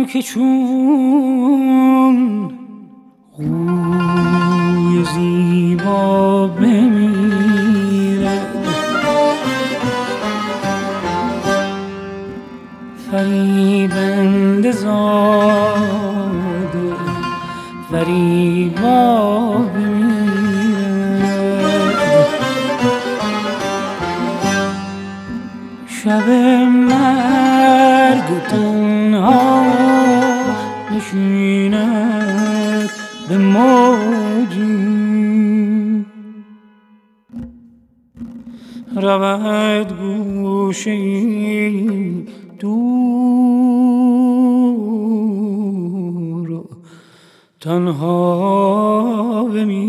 که چون قوی زیبا بمیرد، فریبنده زاده فریبا بمیرد. شب مرگ تنها نشیند به موجی، رود گوشه‌ای دور و تنها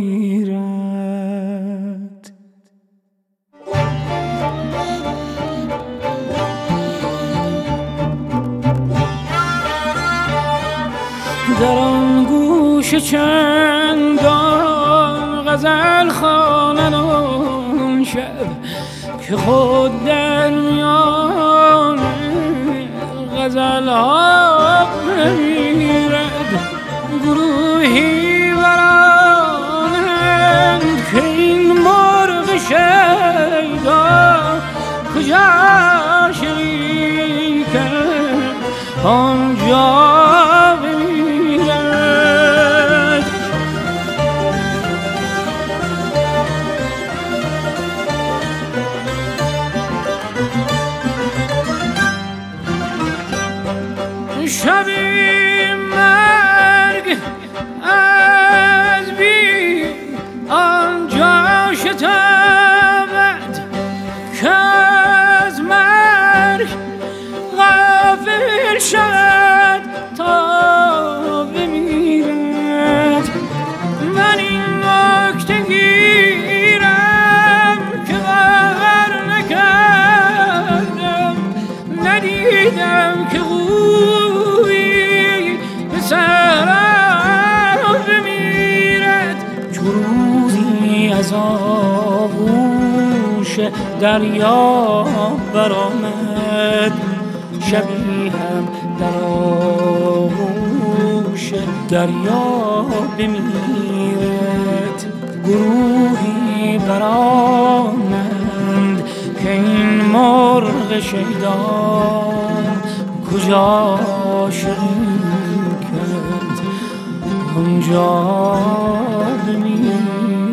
بمیرد. در آن گوشه چندان غزل خوانند آن شب که خود در میان غزل ها بمیرد. گروهی برانند که این مرغ شیدا کجا شریکند آنجا بمیرد. شبی مرگ از بی آنجا شتابد که از مرگ غافل شد تا بمیرد. من این نکته گیرم که باور نکردم، ندیدم که قوی به صحرا بمیرد. چو روزی از آغوش دریا برآمد، شبی هم در آغوش دریا بمیرد. گروهی برآمد که این مرغ شیدا کجا شریکند آنجا بمیرد.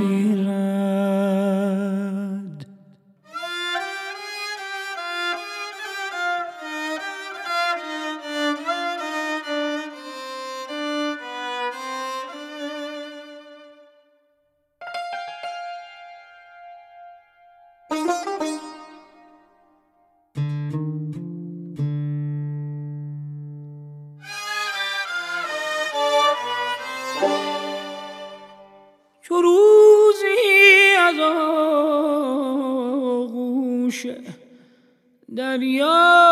چو روزی از آغوش دریا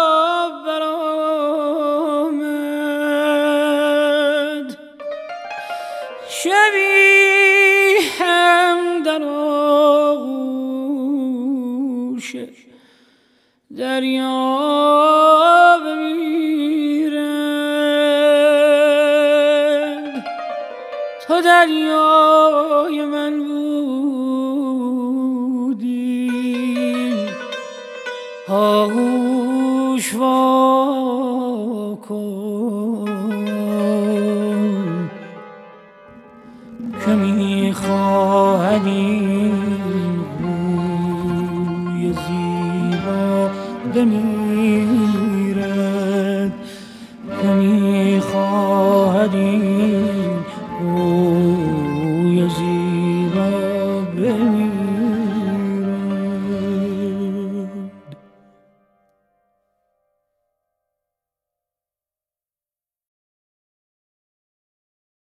برآمد، شبی هم در آغوش دریا بمیرد. تو دریای من بودی، آغوش وا کن که می‌خواهد این روی زیبا بمیرد، که می‌خواهد این